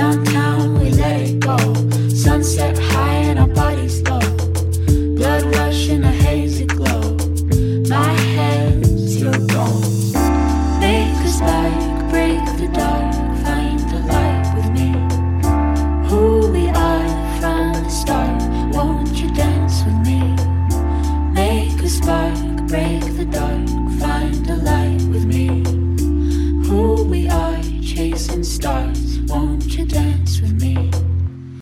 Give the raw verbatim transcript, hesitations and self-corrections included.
Downtown, we let it go. Sunset high and our bodies low. Blood rush in a hazy glow. My head's your bones. Make a spark, break the dark. Find the light with me. Who we are from the start. Won't you dance with me? Make a spark, break the